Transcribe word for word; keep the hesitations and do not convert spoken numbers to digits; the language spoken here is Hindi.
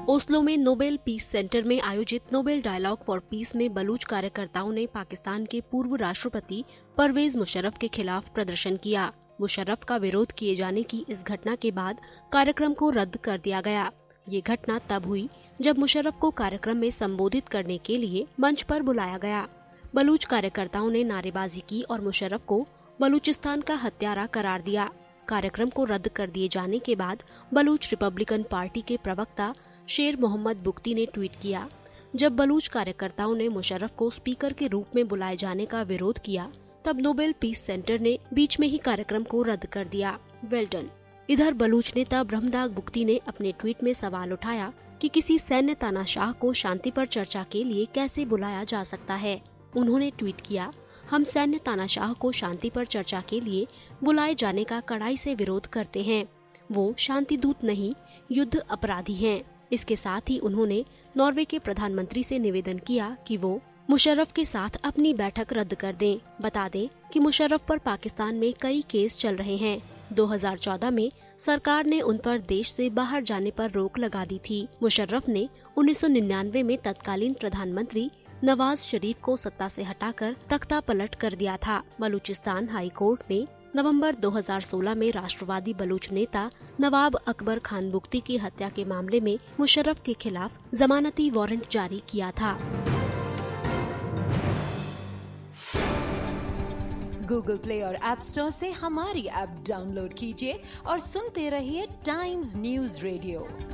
ओस्लो में नोबेल पीस सेंटर में आयोजित नोबेल डायलॉग फॉर पीस में बलूच कार्यकर्ताओं ने पाकिस्तान के पूर्व राष्ट्रपति परवेज मुशर्रफ के खिलाफ प्रदर्शन किया। मुशर्रफ का विरोध किए जाने की इस घटना के बाद कार्यक्रम को रद्द कर दिया गया। ये घटना तब हुई जब मुशर्रफ को कार्यक्रम में संबोधित करने के लिए मंच पर बुलाया गया। बलूच कार्यकर्ताओं ने नारेबाजी की और मुशर्रफ को बलूचिस्तान का हत्यारा करार दिया। कार्यक्रम को रद्द कर दिए जाने के बाद बलूच रिपब्लिकन पार्टी के प्रवक्ता शेर मोहम्मद बुख्ती ने ट्वीट किया, जब बलूच कार्यकर्ताओं ने मुशर्रफ को स्पीकर के रूप में बुलाए जाने का विरोध किया, तब नोबेल पीस सेंटर ने बीच में ही कार्यक्रम को रद्द कर दिया। Well done. इधर बलूच नेता ब्रह्मदाग बुख्ती ने अपने ट्वीट में सवाल उठाया कि किसी सैन्य तानाशाह को शांति पर चर्चा के लिए कैसे बुलाया जा सकता है। उन्होंने ट्वीट किया, हम सैन्य तानाशाह को शांति पर चर्चा के लिए बुलाए जाने का कड़ाई से विरोध करते हैं। वो शांति दूत नहीं, युद्ध अपराधी हैं। इसके साथ ही उन्होंने नॉर्वे के प्रधानमंत्री से निवेदन किया कि वो मुशर्रफ के साथ अपनी बैठक रद्द कर दें। बता दें कि मुशर्रफ पर पाकिस्तान में कई केस चल रहे हैं। दो हज़ार चौदह में सरकार ने उन पर देश से बाहर जाने पर रोक लगा दी थी। मुशर्रफ ने उन्नीस सौ निन्यानवे में तत्कालीन प्रधानमंत्री नवाज शरीफ को सत्ता से हटाकर तख्ता पलट कर दिया था। बलूचिस्तान हाई कोर्ट ने नवंबर दो हज़ार सोलह में राष्ट्रवादी बलूच नेता नवाब अकबर खान बुख्ती की हत्या के मामले में मुशर्रफ के खिलाफ जमानती वारंट जारी किया था। गूगल प्ले और ऐप स्टोर से हमारी ऐप डाउनलोड कीजिए और सुनते रहिए टाइम्स न्यूज रेडियो।